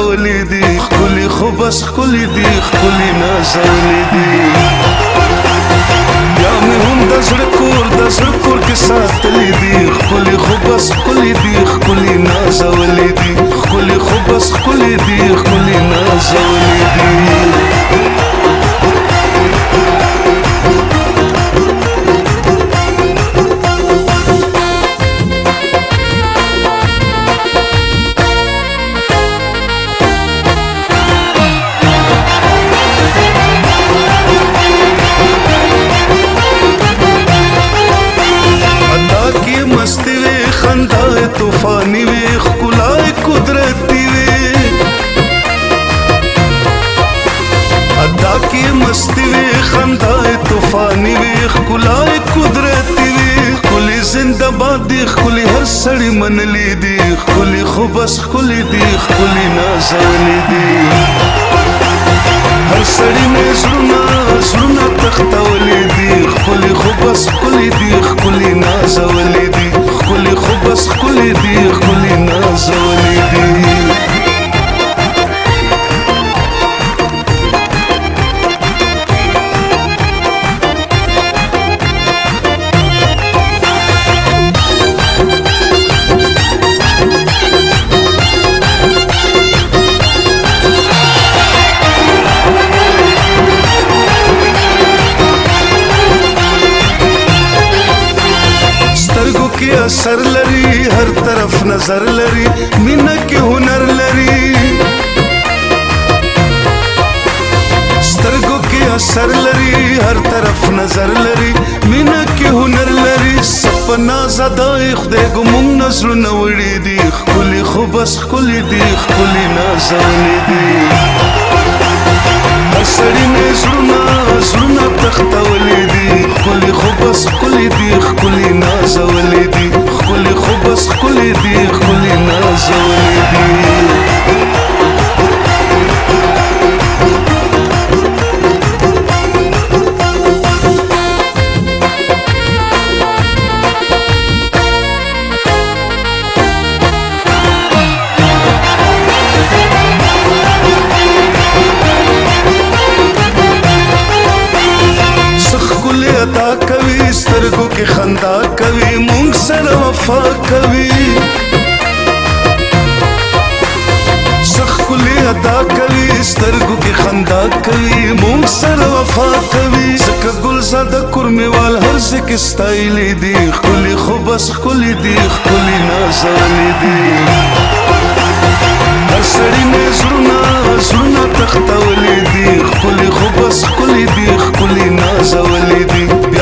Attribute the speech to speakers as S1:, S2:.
S1: تختولې دي ښکلي خو بس ښکلي دي ښکلي نازولې دي بیا مې هم د زړه کور کې ساتلې دي ښکلي خو بس ښکلي دي ښکلي نازولې دي ښکلي خو بس ښکلي دي ښکلي نازولې دي طوفانی وی ښکلای قدرتی وی ادا کی مستی وی خندای طوفانی وی ښکلای قدرتی وی ښکلی زنده باد دی ښکلی هر سړی منلی دی ښکلی خو بس ښکلی دی ښکلی نازولی دی هر سړی مې زړونه تختولی دی ښکلی خو بس ښکلی دی ښکلی نازولی دی ښکلی خو بس ښکلی دی ښکلی نازولی دی اثر لري هر طرف نظر لري مینه کې هنر لري سترګو کې اثر لري هر طرف نظر لري مینه کې هنر لري سپنا زدای خدای ګمون نظرونه وړي دي ښکلي خو بس ښکلي دي ښکلي نازولي دي هر سړی مې زړونه تختولی دي ښکلي خو بس ښکلي دي ښکلي نازولي دي ښکلي خو بس ښکلي دي ښکلي نازولي دي عطا کوي سترګو کې خندا کوي مونږ سره وفا کوي ښکلي ادا کوي سترګو کې خندا کوي مونږ سره وفا کوي ځکه ګلزاده کورمېوال هر څه کې ستایلې دي ښکلي خو بس ښکلي دي ښکلي نازولې دي هر سړی مې زړونه تختولی دي ښکلي خو بس ښکلي دي ښکلي نازولې دي